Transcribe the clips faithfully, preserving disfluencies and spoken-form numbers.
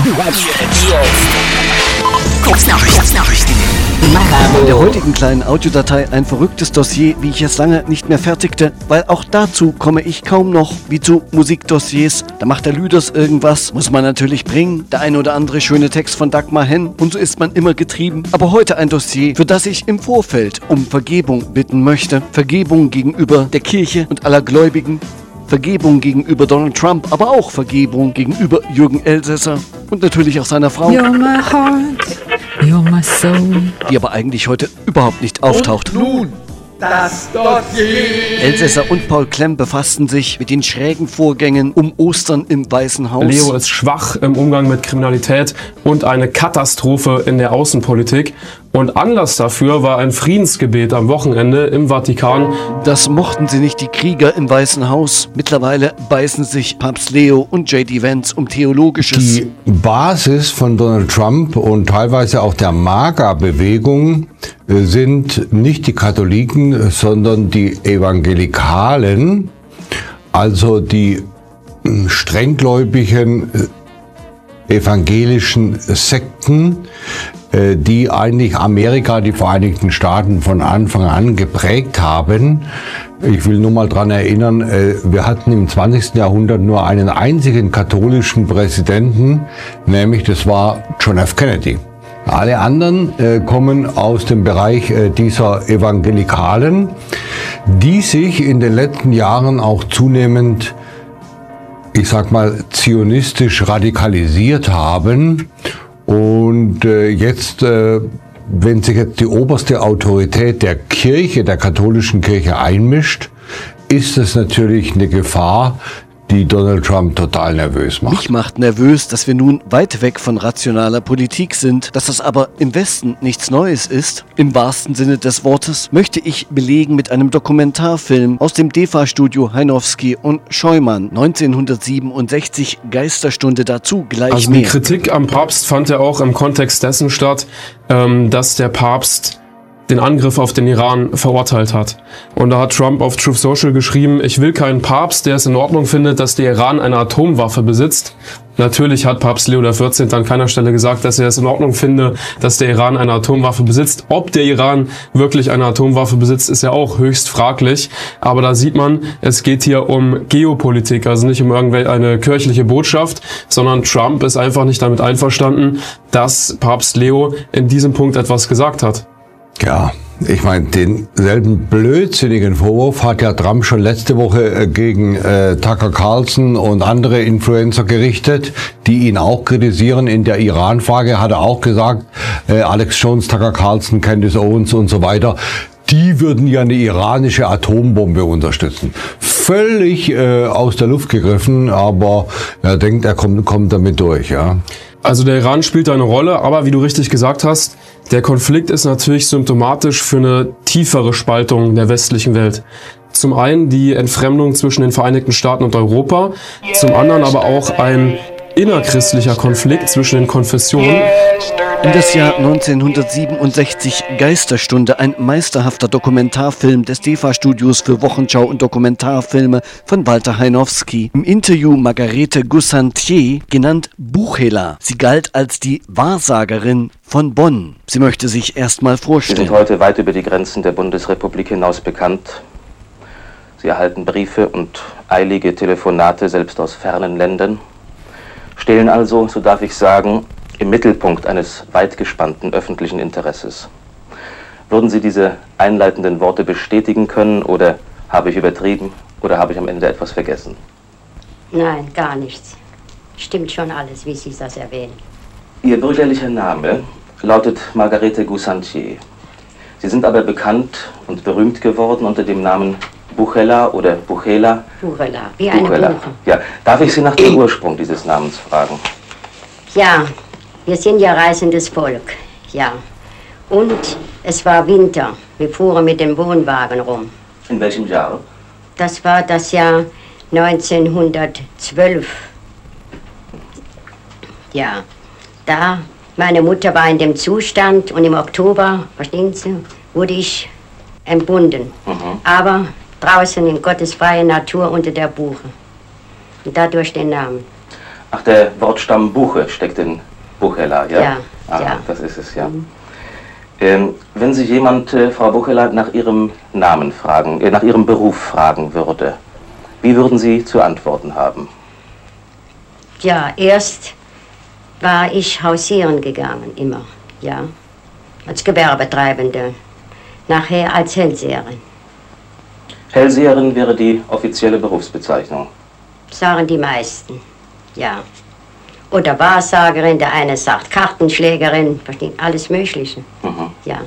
In der heutigen kleinen Audiodatei ein verrücktes Dossier, wie ich es lange nicht mehr fertigte, weil auch dazu komme ich kaum noch, wie zu Musikdossiers. Da macht der Lüders irgendwas, muss man natürlich bringen, der eine oder andere schöne Text von Dagmar Henn und so ist man immer getrieben. Aber heute ein Dossier, für das ich im Vorfeld um Vergebung bitten möchte. Vergebung gegenüber der Kirche und aller Gläubigen. Vergebung gegenüber Donald Trump, aber auch Vergebung gegenüber Jürgen Elsässer und natürlich auch seiner Frau. You're my heart, you're my soul. Die aber eigentlich heute überhaupt nicht auftaucht. Und nun das Dossier. Elsässer und Paul Klemm befassten sich mit den schrägen Vorgängen um Ostern im Weißen Haus. Leo ist schwach im Umgang mit Kriminalität und eine Katastrophe in der Außenpolitik. Und Anlass dafür war ein Friedensgebet am Wochenende im Vatikan. Das mochten sie nicht, die Krieger im Weißen Haus. Mittlerweile beißen sich Papst Leo und J D Vance um Theologisches. Die Basis von Donald Trump und teilweise auch der MAGA-Bewegung sind nicht die Katholiken, sondern die Evangelikalen, also die strenggläubigen evangelischen Sekten, die eigentlich Amerika, die Vereinigten Staaten von Anfang an geprägt haben. Ich will nur mal dran erinnern, wir hatten im zwanzigsten Jahrhundert nur einen einzigen katholischen Präsidenten, nämlich das war John F. Kennedy. Alle anderen äh, kommen aus dem Bereich äh, dieser Evangelikalen, die sich in den letzten Jahren auch zunehmend, ich sag mal, zionistisch radikalisiert haben. Und äh, jetzt, äh, wenn sich jetzt die oberste Autorität der Kirche, der katholischen Kirche einmischt, ist es natürlich eine Gefahr, die Donald Trump total nervös macht. Mich macht nervös, dass wir nun weit weg von rationaler Politik sind, dass das aber im Westen nichts Neues ist. Im wahrsten Sinne des Wortes möchte ich belegen mit einem Dokumentarfilm aus dem D E F A-Studio Heinowski und Scheumann. neunzehnhundertsiebenundsechzig, Geisterstunde, dazu gleich also mehr. Die Kritik am Papst fand ja auch im Kontext dessen statt, ähm, dass der Papst den Angriff auf den Iran verurteilt hat. Und da hat Trump auf Truth Social geschrieben, ich will keinen Papst, der es in Ordnung findet, dass der Iran eine Atomwaffe besitzt. Natürlich hat Papst Leo der vierzehnte an keiner Stelle gesagt, dass er es in Ordnung finde, dass der Iran eine Atomwaffe besitzt. Ob der Iran wirklich eine Atomwaffe besitzt, ist ja auch höchst fraglich. Aber da sieht man, es geht hier um Geopolitik, also nicht um irgendwelche eine kirchliche Botschaft, sondern Trump ist einfach nicht damit einverstanden, dass Papst Leo in diesem Punkt etwas gesagt hat. Ja, ich meine, denselben blödsinnigen Vorwurf hat ja Trump schon letzte Woche gegen äh, Tucker Carlson und andere Influencer gerichtet, die ihn auch kritisieren. In der Iran-Frage hat er auch gesagt, äh, Alex Jones, Tucker Carlson, Candace Owens und so weiter, die würden ja eine iranische Atombombe unterstützen. Völlig äh, aus der Luft gegriffen, aber er denkt, er kommt, kommt damit durch, ja. Also der Iran spielt eine Rolle, aber wie du richtig gesagt hast, der Konflikt ist natürlich symptomatisch für eine tiefere Spaltung der westlichen Welt. Zum einen die Entfremdung zwischen den Vereinigten Staaten und Europa, zum anderen aber auch ein innerchristlicher Konflikt zwischen den Konfessionen. In das Jahr neunzehnhundertsiebenundsechzig, Geisterstunde, ein meisterhafter Dokumentarfilm des D E F A-Studios für Wochenschau und Dokumentarfilme von Walter Heinowski. Im Interview Margarete Gussantier, genannt Buchela. Sie galt als die Wahrsagerin von Bonn. Sie möchte sich erst mal vorstellen. Sie sind heute weit über die Grenzen der Bundesrepublik hinaus bekannt. Sie erhalten Briefe und eilige Telefonate, selbst aus fernen Ländern. Stehen also, so darf ich sagen, im Mittelpunkt eines weit gespannten öffentlichen Interesses. Würden Sie diese einleitenden Worte bestätigen können oder habe ich übertrieben oder habe ich am Ende etwas vergessen? Nein, gar nichts. Stimmt schon alles, wie Sie das erwähnen. Ihr bürgerlicher Name lautet Margarete Gussantier. Sie sind aber bekannt und berühmt geworden unter dem Namen Buchela oder Buchela. Buchela, wie eine Buchela. Buche. Ja, darf ich Sie nach dem Ursprung dieses Namens fragen? Ja, wir sind ja reisendes Volk, ja. Und es war Winter. Wir fuhren mit dem Wohnwagen rum. In welchem Jahr? Das war das Jahr neunzehnhundertzwölf. Ja, da meine Mutter war in dem Zustand und im Oktober, verstehen Sie, wurde ich entbunden. Mhm. Aber draußen in Gottes freie Natur unter der Buche. Und dadurch den Namen. Ach, der Wortstamm Buche steckt in Buchela, ja? Ja, ah, ja. Das ist es, ja. Mhm. Ähm, wenn Sie jemand, äh, Frau Buchela, nach Ihrem Namen fragen, äh, nach Ihrem Beruf fragen würde, wie würden Sie zu antworten haben? Ja, erst war ich hausieren gegangen, immer, ja, als Gewerbetreibende, nachher als Hellseherin. Hellseherin wäre die offizielle Berufsbezeichnung. Sagen die meisten, ja. Oder Wahrsagerin, der eine sagt Kartenschlägerin, versteht, alles Mögliche, mhm. ja.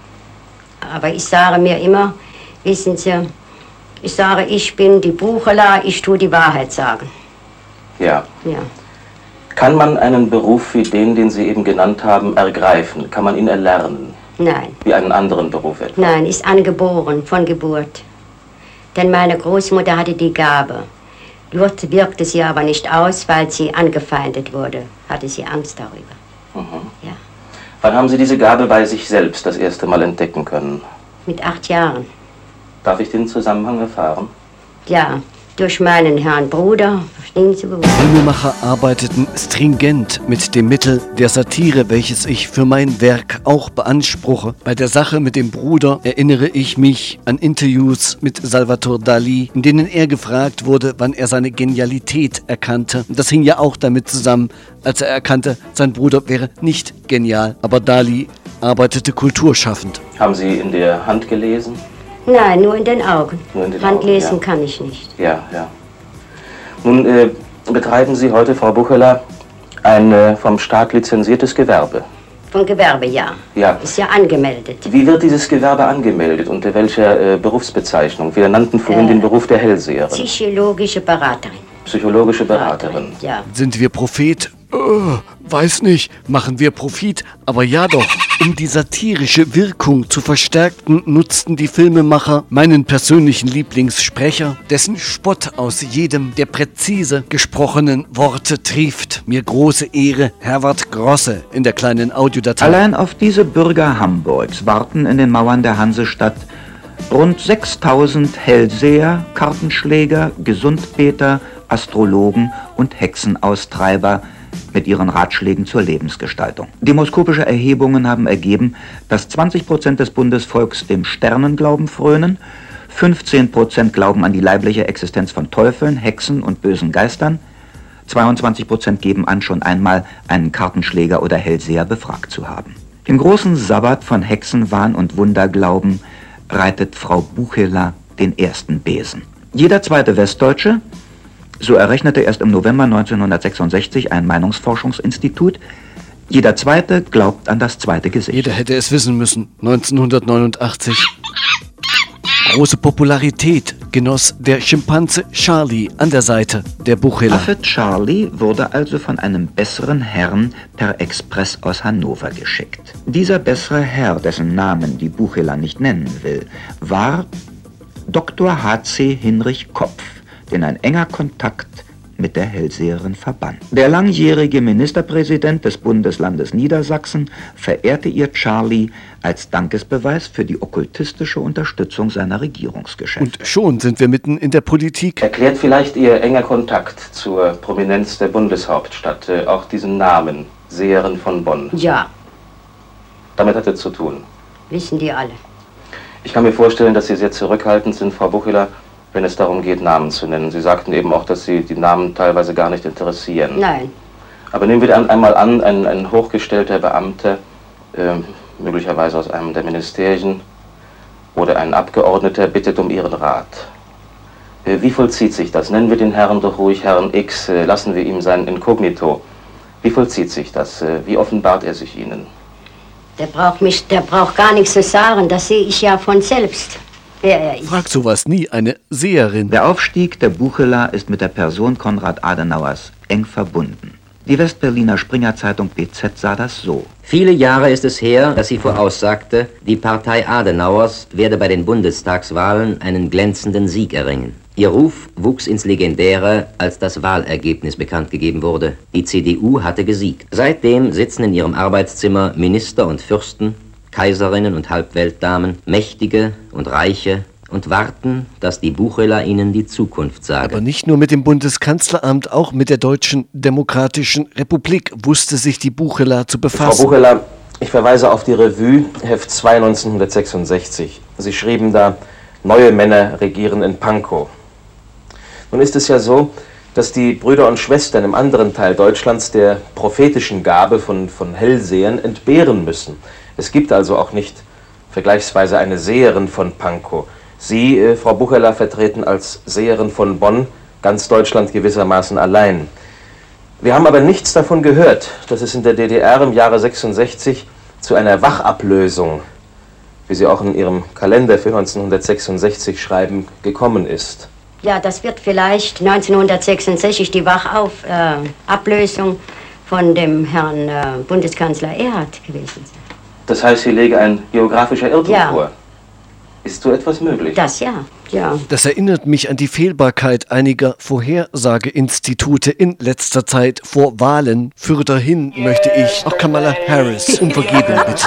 Aber ich sage mir immer, wissen Sie, ich sage, ich bin die Buchela, ich tue die Wahrheit sagen. Ja. Ja. Kann man einen Beruf wie den, den Sie eben genannt haben, ergreifen? Kann man ihn erlernen? Nein. Wie einen anderen Beruf etwa? Nein, ist angeboren, von Geburt. Denn meine Großmutter hatte die Gabe. Dort wirkte sie aber nicht aus, weil sie angefeindet wurde. Hatte sie Angst darüber. Mhm. Ja. Wann haben Sie diese Gabe bei sich selbst das erste Mal entdecken können? Mit acht Jahren. Darf ich den Zusammenhang erfahren? Ja. Durch meinen Herrn Bruder, verstehen Sie gut. Filmemacher arbeiteten stringent mit dem Mittel der Satire, welches ich für mein Werk auch beanspruche. Bei der Sache mit dem Bruder erinnere ich mich an Interviews mit Salvador Dali, in denen er gefragt wurde, wann er seine Genialität erkannte. Das hing ja auch damit zusammen, als er erkannte, sein Bruder wäre nicht genial. Aber Dali arbeitete kulturschaffend. Haben Sie in der Hand gelesen? Nein, nur in den Augen. Nur in den Handlesen Augen, ja. kann ich nicht. Ja, ja. Nun äh, betreiben Sie heute, Frau Buchela, ein äh, vom Staat lizenziertes Gewerbe. Von Gewerbe, ja. Ja. Ist ja angemeldet. Wie wird dieses Gewerbe angemeldet? Unter welcher äh, Berufsbezeichnung? Wir nannten vorhin äh, den Beruf der Hellseherin. Psychologische Beraterin. Psychologische Beraterin. Ja. Sind wir Prophet? Oh, weiß nicht. Machen wir Profit? Aber ja doch. Um die satirische Wirkung zu verstärken, nutzten die Filmemacher meinen persönlichen Lieblingssprecher, dessen Spott aus jedem der präzise gesprochenen Worte trieft. Mir große Ehre, Herwart Grosse in der kleinen Audiodatei. Allein auf diese Bürger Hamburgs warten in den Mauern der Hansestadt rund sechstausend Hellseher, Kartenschläger, Gesundbeter, Astrologen und Hexenaustreiber mit ihren Ratschlägen zur Lebensgestaltung. Demoskopische Erhebungen haben ergeben, dass zwanzig Prozent des Bundesvolks dem Sternenglauben frönen, fünfzehn Prozent glauben an die leibliche Existenz von Teufeln, Hexen und bösen Geistern, zweiundzwanzig Prozent geben an, schon einmal einen Kartenschläger oder Hellseher befragt zu haben. Im großen Sabbat von Hexenwahn und Wunderglauben reitet Frau Buchela den ersten Besen. Jeder zweite Westdeutsche, so errechnete erst im November neunzehnhundertsechsundsechzig ein Meinungsforschungsinstitut, jeder Zweite glaubt an das zweite Gesicht. Jeder hätte es wissen müssen, neunzehnhundertneunundachtzig. Große Popularität genoss der Schimpanse Charlie an der Seite der Buchela. Affe Charlie wurde also von einem besseren Herrn per Express aus Hannover geschickt. Dieser bessere Herr, dessen Namen die Buchela nicht nennen will, war Doktor H C Hinrich Kopf, den ein enger Kontakt mit der Hellseherin verband. Der langjährige Ministerpräsident des Bundeslandes Niedersachsen verehrte ihr Charlie als Dankesbeweis für die okkultistische Unterstützung seiner Regierungsgeschäfte. Und schon sind wir mitten in der Politik. Erklärt vielleicht Ihr enger Kontakt zur Prominenz der Bundeshauptstadt äh, auch diesen Namen, Seherin von Bonn? Ja. Damit hat es zu tun? Wissen die alle. Ich kann mir vorstellen, dass Sie sehr zurückhaltend sind, Frau Buchela, wenn es darum geht, Namen zu nennen. Sie sagten eben auch, dass Sie die Namen teilweise gar nicht interessieren. Nein. Aber nehmen wir einmal an, ein, ein hochgestellter Beamter, äh, möglicherweise aus einem der Ministerien oder ein Abgeordneter, bittet um Ihren Rat. Äh, wie vollzieht sich das? Nennen wir den Herrn doch ruhig Herrn X, äh, lassen wir ihm sein Inkognito. Wie vollzieht sich das? Äh, wie offenbart er sich Ihnen? Der braucht mich, der braucht gar nichts zu sagen, das sehe ich ja von selbst. Fragt sowas nie eine Seherin. Der Aufstieg der Buchela ist mit der Person Konrad Adenauers eng verbunden. Die Westberliner Springer-Zeitung B Z sah das so. Viele Jahre ist es her, dass sie voraussagte, die Partei Adenauers werde bei den Bundestagswahlen einen glänzenden Sieg erringen. Ihr Ruf wuchs ins Legendäre, als das Wahlergebnis bekannt gegeben wurde. Die C D U hatte gesiegt. Seitdem sitzen in ihrem Arbeitszimmer Minister und Fürsten, Kaiserinnen und Halbweltdamen, Mächtige und Reiche, und warten, dass die Buchela ihnen die Zukunft sage. Aber nicht nur mit dem Bundeskanzleramt, auch mit der Deutschen Demokratischen Republik wusste sich die Buchela zu befassen. Frau Buchela, ich verweise auf die Revue, Heft zwei, neunzehnhundertsechsundsechzig. Sie schrieben da, neue Männer regieren in Pankow. Nun ist es ja so, dass die Brüder und Schwestern im anderen Teil Deutschlands der prophetischen Gabe von, von Hellsehern entbehren müssen. Es gibt also auch nicht vergleichsweise eine Seherin von Pankow. Sie, äh, Frau Buchela, vertreten als Seherin von Bonn ganz Deutschland gewissermaßen allein. Wir haben aber nichts davon gehört, dass es in der D D R im Jahre sechsundsechzig zu einer Wachablösung, wie Sie auch in Ihrem Kalender für neunzehnhundertsechsundsechzig schreiben, gekommen ist. Ja, das wird vielleicht neunzehnhundertsechsundsechzig die Wachablösung äh, von dem Herrn äh, Bundeskanzler Erhard gewesen sein. Das heißt, hier läge ein geografischer Irrtum ja. vor. Ist so etwas möglich? Das ja, ja. Das erinnert mich an die Fehlbarkeit einiger Vorhersageinstitute in letzter Zeit vor Wahlen. Fürderhin möchte ich auch Kamala Harris um Vergebung bitten.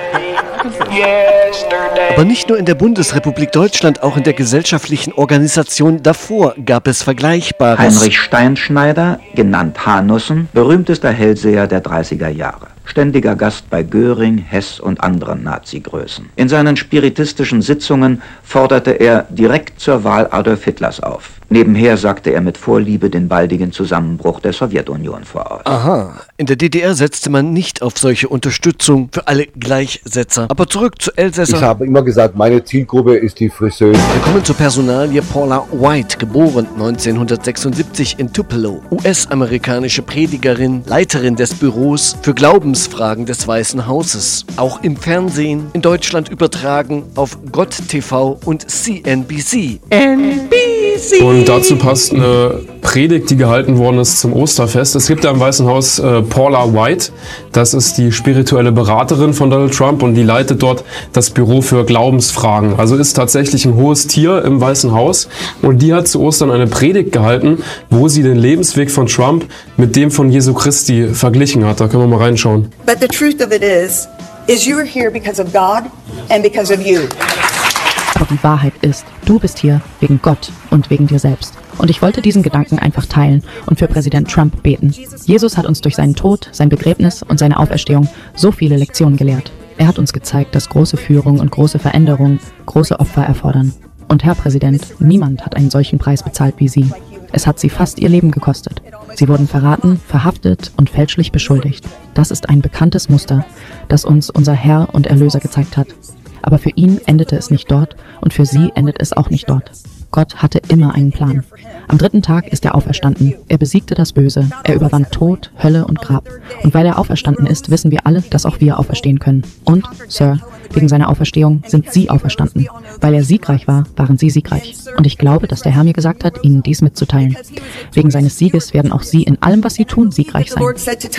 Aber nicht nur in der Bundesrepublik Deutschland, auch in der gesellschaftlichen Organisation davor gab es Vergleichbares. Heinrich Steinschneider, genannt Hanussen, berühmtester Hellseher der dreißiger Jahre. Ständiger Gast bei Göring, Hess und anderen Nazi-Größen. In seinen spiritistischen Sitzungen forderte er direkt zur Wahl Adolf Hitlers auf. Nebenher sagte er mit Vorliebe den baldigen Zusammenbruch der Sowjetunion voraus. Aha, in der D D R setzte man nicht auf solche Unterstützung für alle Gleichsetzer. Aber zurück zu Elsässer. Ich habe immer gesagt, meine Zielgruppe ist die Friseuse. Wir kommen zur Personalie Paula White, geboren neunzehnhundertsechsundsiebzig in Tupelo. U S-amerikanische Predigerin, Leiterin des Büros für Glaubensfragen des Weißen Hauses. Auch im Fernsehen, in Deutschland übertragen auf Gott T V und C N B C. N B C! Und dazu passt eine Predigt, die gehalten worden ist zum Osterfest. Es gibt ja im Weißen Haus äh, Paula White, das ist die spirituelle Beraterin von Donald Trump und die leitet dort das Büro für Glaubensfragen. Also ist tatsächlich ein hohes Tier im Weißen Haus und die hat zu Ostern eine Predigt gehalten, wo sie den Lebensweg von Trump mit dem von Jesu Christi verglichen hat. Da können wir mal reinschauen. But the truth of it is, is you are here because of God and because of you. Aber die Wahrheit ist, du bist hier wegen Gott und wegen dir selbst. Und ich wollte diesen Gedanken einfach teilen und für Präsident Trump beten. Jesus hat uns durch seinen Tod, sein Begräbnis und seine Auferstehung so viele Lektionen gelehrt. Er hat uns gezeigt, dass große Führung und große Veränderung große Opfer erfordern. Und Herr Präsident, niemand hat einen solchen Preis bezahlt wie Sie. Es hat Sie fast Ihr Leben gekostet. Sie wurden verraten, verhaftet und fälschlich beschuldigt. Das ist ein bekanntes Muster, das uns unser Herr und Erlöser gezeigt hat. Aber für ihn endete es nicht dort und für sie endet es auch nicht dort. Gott hatte immer einen Plan. Am dritten Tag ist er auferstanden. Er besiegte das Böse. Er überwand Tod, Hölle und Grab. Und weil er auferstanden ist, wissen wir alle, dass auch wir auferstehen können. Und, Sir, wegen seiner Auferstehung sind Sie auferstanden. Weil er siegreich war, waren Sie siegreich. Und ich glaube, dass der Herr mir gesagt hat, Ihnen dies mitzuteilen. Wegen seines Sieges werden auch Sie in allem, was Sie tun, siegreich sein.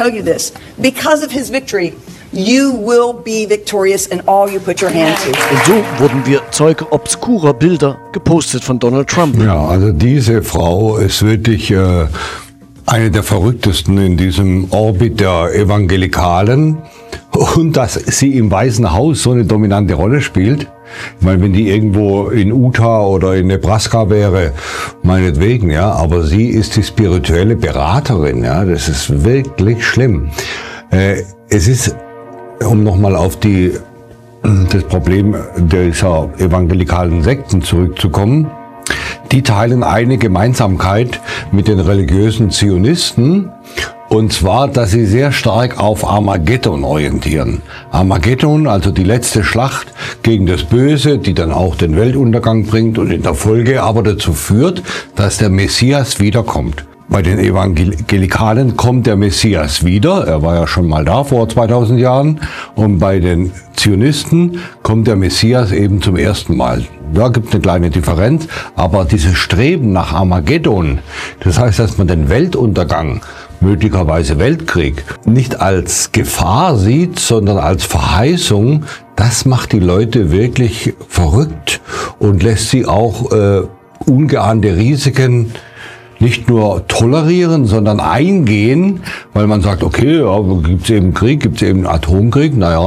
You will be victorious in all you put your hand to. Und so wurden wir Zeuge obskurer Bilder gepostet von Donald Trump. Ja, also diese Frau ist wirklich äh, eine der verrücktesten in diesem Orbit der Evangelikalen. Und dass sie im Weißen Haus so eine dominante Rolle spielt. Ich meine, wenn die irgendwo in Utah oder in Nebraska wäre, meinetwegen, ja, aber sie ist die spirituelle Beraterin, ja, das ist wirklich schlimm. Äh, es ist, um nochmal auf die, das Problem dieser evangelikalen Sekten zurückzukommen, die teilen eine Gemeinsamkeit mit den religiösen Zionisten, und zwar, dass sie sehr stark auf Armageddon orientieren. Armageddon, also die letzte Schlacht gegen das Böse, die dann auch den Weltuntergang bringt und in der Folge aber dazu führt, dass der Messias wiederkommt. Bei den Evangelikalen kommt der Messias wieder, er war ja schon mal da vor zweitausend Jahren, und bei den Zionisten kommt der Messias eben zum ersten Mal. Da gibt es eine kleine Differenz, aber dieses Streben nach Armageddon, das heißt, dass man den Weltuntergang, möglicherweise Weltkrieg, nicht als Gefahr sieht, sondern als Verheißung, das macht die Leute wirklich verrückt und lässt sie auch äh, ungeahnte Risiken nicht nur tolerieren, sondern eingehen, weil man sagt, okay, ja, gibt es eben Krieg, gibt es eben Atomkrieg, naja,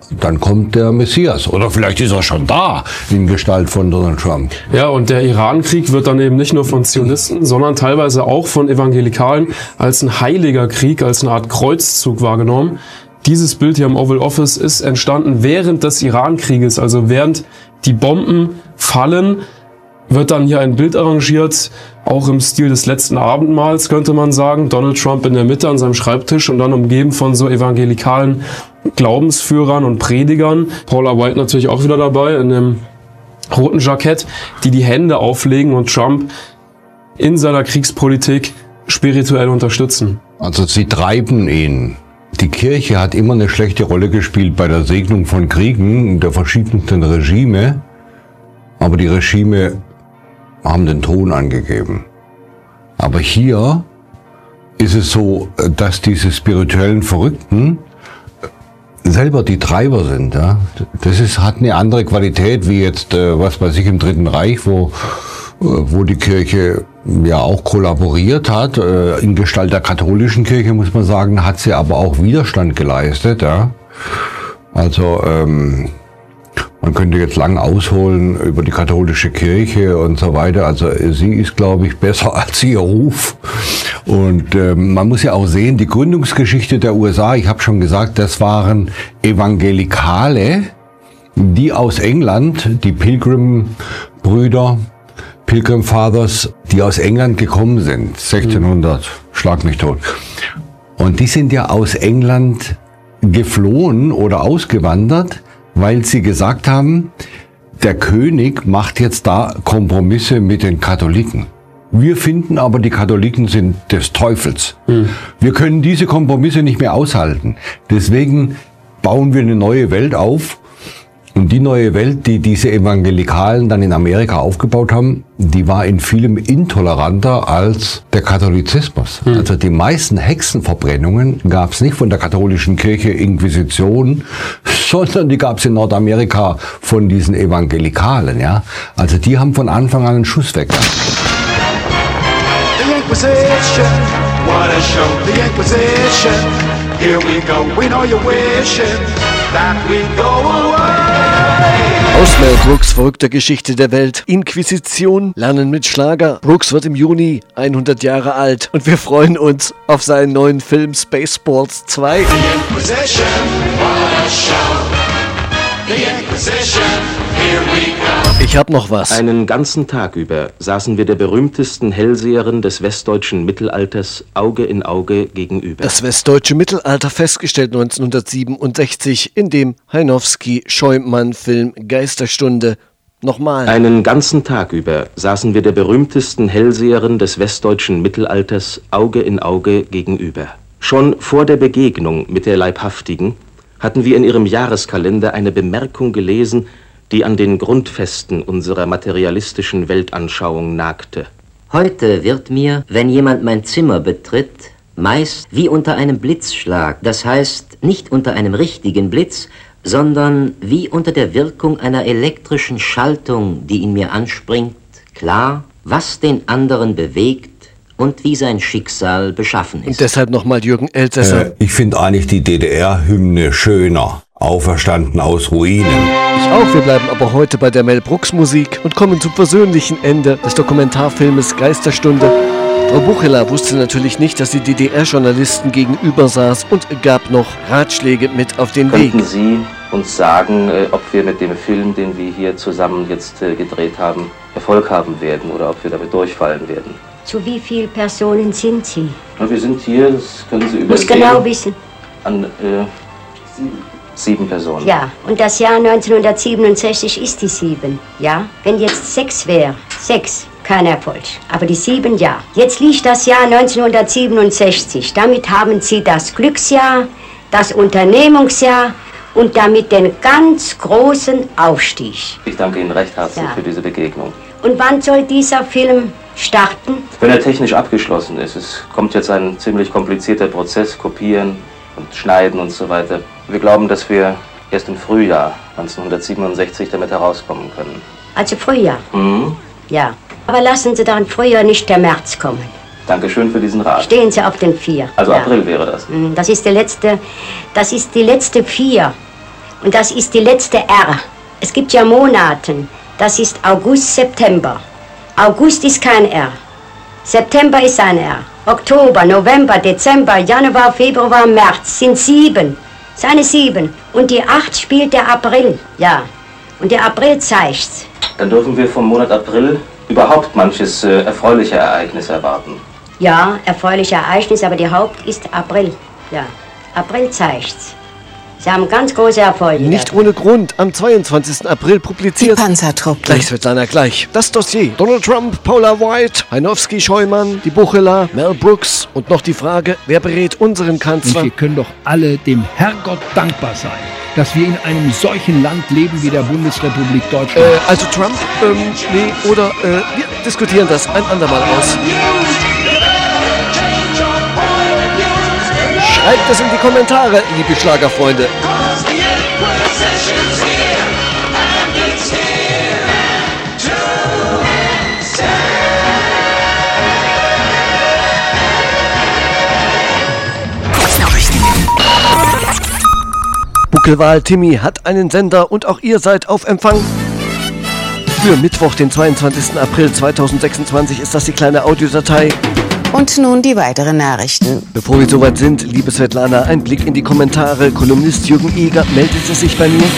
dann kommt der Messias. Oder vielleicht ist er schon da in Gestalt von Donald Trump. Ja, und der Iran-Krieg wird dann eben nicht nur von Zionisten, sondern teilweise auch von Evangelikalen als ein heiliger Krieg, als eine Art Kreuzzug wahrgenommen. Dieses Bild hier im Oval Office ist entstanden während des Iran-Krieges, also während die Bomben fallen, wird dann hier ein Bild arrangiert, auch im Stil des letzten Abendmahls, könnte man sagen. Donald Trump in der Mitte an seinem Schreibtisch und dann umgeben von so evangelikalen Glaubensführern und Predigern. Paula White natürlich auch wieder dabei in dem roten Jackett, die die Hände auflegen und Trump in seiner Kriegspolitik spirituell unterstützen. Also sie treiben ihn. Die Kirche hat immer eine schlechte Rolle gespielt bei der Segnung von Kriegen der verschiedensten Regime, aber die Regime haben den Ton angegeben. Aber hier ist es so, dass diese spirituellen Verrückten selber die Treiber sind. Ja? Das ist, hat eine andere Qualität wie jetzt, äh, was weiß ich, im Dritten Reich, wo, äh, wo die Kirche ja auch kollaboriert hat. Äh, in Gestalt der katholischen Kirche, muss man sagen, hat sie aber auch Widerstand geleistet. Ja? Also ähm, man könnte jetzt lang ausholen über die katholische Kirche und so weiter. Also sie ist, glaube ich, besser als ihr Ruf. Und äh, man muss ja auch sehen, die Gründungsgeschichte der U S A, ich habe schon gesagt, das waren Evangelikale, die aus England, die Pilgrim-Brüder, Pilgrim Fathers, die aus England gekommen sind, sechzehnhundert, schlag mich tot. Und die sind ja aus England geflohen oder ausgewandert, weil sie gesagt haben, der König macht jetzt da Kompromisse mit den Katholiken. Wir finden aber, die Katholiken sind des Teufels. Mhm. Wir können diese Kompromisse nicht mehr aushalten. Deswegen bauen wir eine neue Welt auf. Und die neue Welt, die diese Evangelikalen dann in Amerika aufgebaut haben, die war in vielem intoleranter als der Katholizismus. Mhm. Also die meisten Hexenverbrennungen gab es nicht von der katholischen Kirche Inquisition, sondern die gab es in Nordamerika von diesen Evangelikalen. Ja? Also die haben von Anfang an einen Schuss weg. The Inquisition, what a show, the Inquisition. Here we go, we know you're wishing that we go away. Aus Mel Brooks verrückter Geschichte der Welt, Inquisition, Lernen mit Schlager. Brooks wird im Juni hundert Jahre alt und wir freuen uns auf seinen neuen Film Spaceballs zwei. The Inquisition, what a show, the Inquisition, here we go. Ich hab noch was. Einen ganzen Tag über saßen wir der berühmtesten Hellseherin des westdeutschen Mittelalters Auge in Auge gegenüber. Das westdeutsche Mittelalter festgestellt neunzehnhundertsiebenundsechzig in dem Heinowski-Scheumann-Film Geisterstunde. Nochmal. Einen ganzen Tag über saßen wir der berühmtesten Hellseherin des westdeutschen Mittelalters Auge in Auge gegenüber. Schon vor der Begegnung mit der Leibhaftigen hatten wir in ihrem Jahreskalender eine Bemerkung gelesen, die an den Grundfesten unserer materialistischen Weltanschauung nagte. Heute wird mir, wenn jemand mein Zimmer betritt, meist wie unter einem Blitzschlag, das heißt nicht unter einem richtigen Blitz, sondern wie unter der Wirkung einer elektrischen Schaltung, die in mir anspringt, klar, was den anderen bewegt und wie sein Schicksal beschaffen ist. Und deshalb nochmal Jürgen Elsässer. Äh, ich finde eigentlich die D D R-Hymne schöner. Auferstanden aus Ruinen. Ich auch, wir bleiben aber heute bei der Mel Brooks Musik und kommen zum persönlichen Ende des Dokumentarfilmes Geisterstunde. Frau Buchela wusste natürlich nicht, dass sie D D R-Journalisten gegenüber saß und gab noch Ratschläge mit auf den Weg. Könnten Sie uns sagen, ob wir mit dem Film, den wir hier zusammen jetzt gedreht haben, Erfolg haben werden oder ob wir damit durchfallen werden? Zu wie vielen Personen sind Sie? Na, wir sind hier, das können Sie übersehen. Muss genau wissen. An, äh, Sieben Personen. Ja, und das Jahr neunzehnhundertsiebenundsechzig ist die sieben, ja? Wenn jetzt sechs wäre, sechs, kein Erfolg. Aber die sieben, ja. Jetzt liegt das Jahr neunzehnhundertsiebenundsechzig. Damit haben Sie das Glücksjahr, das Unternehmungsjahr und damit den ganz großen Aufstieg. Ich danke Ihnen recht herzlich ja. für diese Begegnung. Und wann soll dieser Film starten? Wenn er technisch abgeschlossen ist. Es kommt jetzt ein ziemlich komplizierter Prozess, kopieren und schneiden und so weiter. Wir glauben, dass wir erst im Frühjahr neunzehnhundertsiebenundsechzig damit herauskommen können. Also Frühjahr? Mhm. Ja. Aber lassen Sie doch im Frühjahr nicht der März kommen. Dankeschön für diesen Rat. Stehen Sie auf den vier. Also ja. April wäre das. Das ist der letzte, das ist die letzte vier. Und das ist die letzte R. Es gibt ja Monate. Das ist August, September. August ist kein R. September ist ein R. Oktober, November, Dezember, Januar, Februar, März sind sieben. Seine sieben. Und die acht spielt der April. Ja. Und der April zeigt's. Dann dürfen wir vom Monat April überhaupt manches äh, erfreuliche Ereignis erwarten. Ja, erfreuliche Ereignis, aber die Haupt ist April. Ja. April zeigt's. Sie haben ganz große Erfolge. Nicht ohne Grund. Am zweiundzwanzigsten April publiziert. Die Panzertruppe. Gleich Svetlana, gleich. Das Dossier. Donald Trump, Paula White, Heinowski, Scheumann, die Bucheler, Mel Brooks und noch die Frage, wer berät unseren Kanzler? Und wir können doch alle dem Herrgott dankbar sein, dass wir in einem solchen Land leben wie der Bundesrepublik Deutschland. Äh, also Trump, ähm, nee, oder, äh, wir diskutieren das ein andermal aus. Schreibt es in die Kommentare, liebe Schlagerfreunde. Buckelwahl Timmy hat einen Sender und auch ihr seid auf Empfang. Für Mittwoch, den zweiundzwanzigsten April zweitausendsechsundzwanzig ist das die kleine Audiodatei. Und nun die weiteren Nachrichten. Bevor wir soweit sind, liebe Svetlana, ein Blick in die Kommentare. Kolumnist Jürgen Eger meldete sich bei mir.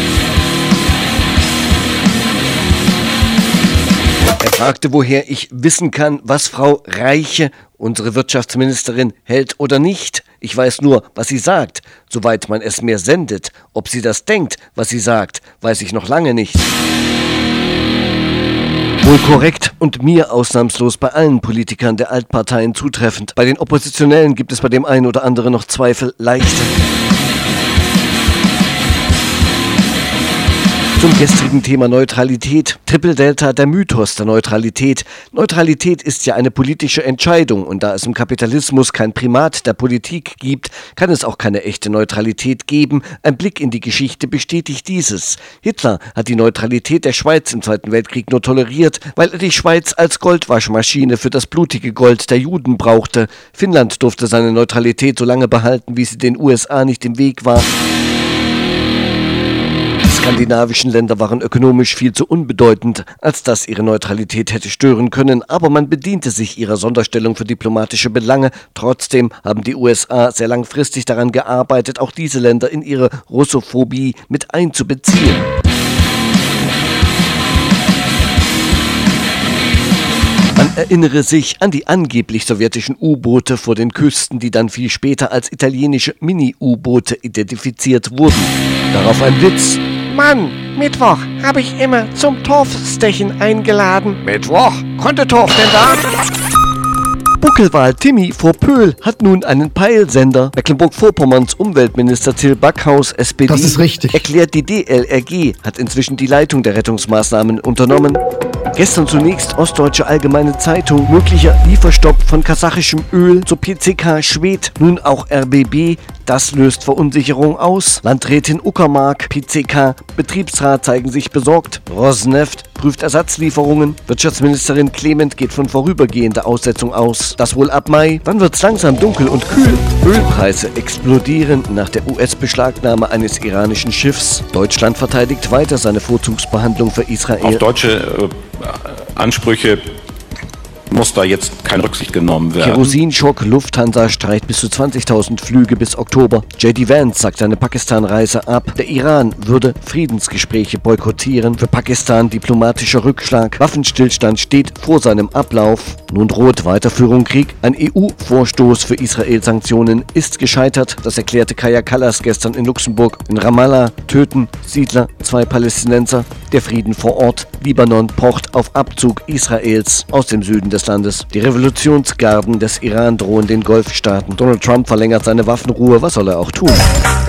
Er fragte, woher ich wissen kann, was Frau Reiche, unsere Wirtschaftsministerin, hält oder nicht. Ich weiß nur, was sie sagt, soweit man es mir sendet. Ob sie das denkt, was sie sagt, weiß ich noch lange nicht. Wohl korrekt und mir ausnahmslos bei allen Politikern der Altparteien zutreffend. Bei den Oppositionellen gibt es bei dem einen oder anderen noch Zweifel, leichte. Zum gestrigen Thema Neutralität. Triple Delta, der Mythos der Neutralität. Neutralität ist ja eine politische Entscheidung und da es im Kapitalismus kein Primat der Politik gibt, kann es auch keine echte Neutralität geben. Ein Blick in die Geschichte bestätigt dieses. Hitler hat die Neutralität der Schweiz im Zweiten Weltkrieg nur toleriert, weil er die Schweiz als Goldwaschmaschine für das blutige Gold der Juden brauchte. Finnland durfte seine Neutralität so lange behalten, wie sie den U S A nicht im Weg war. Die skandinavischen Länder waren ökonomisch viel zu unbedeutend, als dass ihre Neutralität hätte stören können, aber man bediente sich ihrer Sonderstellung für diplomatische Belange. Trotzdem haben die U S A sehr langfristig daran gearbeitet, auch diese Länder in ihre Russophobie mit einzubeziehen. Man erinnere sich an die angeblich sowjetischen U-Boote vor den Küsten, die dann viel später als italienische Mini-U-Boote identifiziert wurden. Darauf ein Witz. Mann, Mittwoch habe ich immer zum Torfstechen eingeladen. Mittwoch? Konnte Torf denn da? Buckelwahl Timmy vor Pöhl hat nun einen Peilsender. Mecklenburg-Vorpommerns Umweltminister Till Backhaus, S P D, Das ist richtig. erklärt, die D L R G hat inzwischen die Leitung der Rettungsmaßnahmen unternommen. Gestern zunächst Ostdeutsche Allgemeine Zeitung, möglicher Lieferstopp von kasachischem Öl zur P C K Schwedt, nun auch R B B. Das löst Verunsicherung aus. Landrätin Uckermark, P C K, Betriebsrat zeigen sich besorgt. Rosneft prüft Ersatzlieferungen. Wirtschaftsministerin Clement geht von vorübergehender Aussetzung aus. Das wohl ab Mai. Dann wird's langsam dunkel und kühl. Ölpreise explodieren nach der U S-Beschlagnahme eines iranischen Schiffs. Deutschland verteidigt weiter seine Vorzugsbehandlung für Israel. Auf deutsche äh, Ansprüche muss da jetzt keine Rücksicht genommen werden. Kerosinschock, Lufthansa streicht bis zu zwanzigtausend Flüge bis Oktober. J D Vance sagt seine Pakistan-Reise ab. Der Iran würde Friedensgespräche boykottieren. Für Pakistan diplomatischer Rückschlag. Waffenstillstand steht vor seinem Ablauf. Nun droht Weiterführung Krieg. Ein E U-Vorstoß für Israel-Sanktionen ist gescheitert. Das erklärte Kaja Kallas gestern in Luxemburg. In Ramallah töten Siedler zwei Palästinenser. Der Frieden vor Ort. Libanon pocht auf Abzug Israels aus dem Süden des Landes. Die Revolutionsgarden des Iran drohen den Golfstaaten. Donald Trump verlängert seine Waffenruhe. Was soll er auch tun?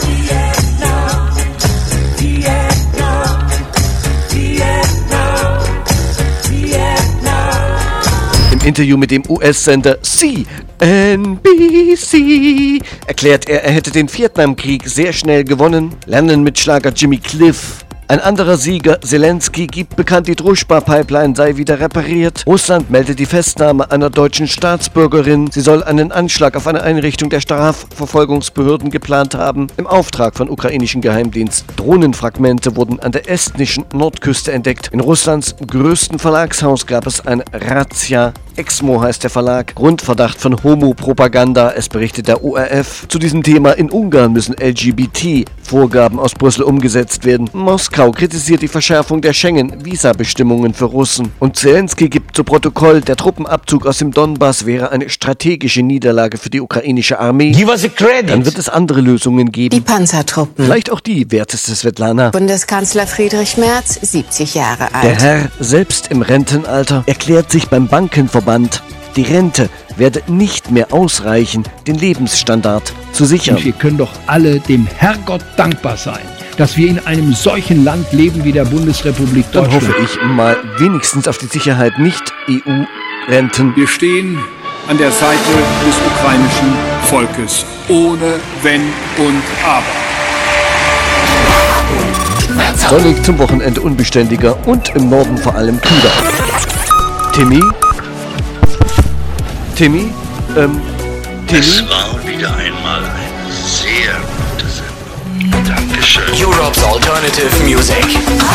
Im Interview mit dem U S-Sender C N B C erklärt er, er hätte den Vietnamkrieg sehr schnell gewonnen. Lernen mit Schlager Jimmy Cliff. Ein anderer Sieger, Zelensky, gibt bekannt, die Druschba-Pipeline sei wieder repariert. Russland meldet die Festnahme einer deutschen Staatsbürgerin. Sie soll einen Anschlag auf eine Einrichtung der Strafverfolgungsbehörden geplant haben, im Auftrag von ukrainischen Geheimdienst. Drohnenfragmente wurden an der estnischen Nordküste entdeckt. In Russlands größten Verlagshaus gab es eine Razzia. Exmo heißt der Verlag. Grundverdacht von Homo-Propaganda, es berichtet der O R F. Zu diesem Thema: in Ungarn müssen L G B T-Vorgaben aus Brüssel umgesetzt werden. Moskau kritisiert die Verschärfung der Schengen-Visa-Bestimmungen für Russen. Und Zelensky gibt zu Protokoll, der Truppenabzug aus dem Donbass wäre eine strategische Niederlage für die ukrainische Armee. Give us a credit. Dann wird es andere Lösungen geben. Die Panzertruppen. Vielleicht auch die, werteste Svetlana. Bundeskanzler Friedrich Merz, siebzig Jahre alt. Der Herr, selbst im Rentenalter, erklärt sich beim Bankenverband, die Rente werde nicht mehr ausreichen, den Lebensstandard zu sichern. Und wir können doch alle dem Herrgott dankbar sein, dass wir in einem solchen Land leben wie der Bundesrepublik Dann Deutschland. hoffe ich mal wenigstens auf die Sicherheit nicht E U-Renten. Wir stehen an der Seite des ukrainischen Volkes, ohne Wenn und Aber. Sonnig zum Wochenende unbeständiger und im Norden vor allem kühler. Timmy? Timmy? Ähm, Timmy? Es war wieder einmal eine sehr gute Sendung. Dankeschön. Europe's alternative music.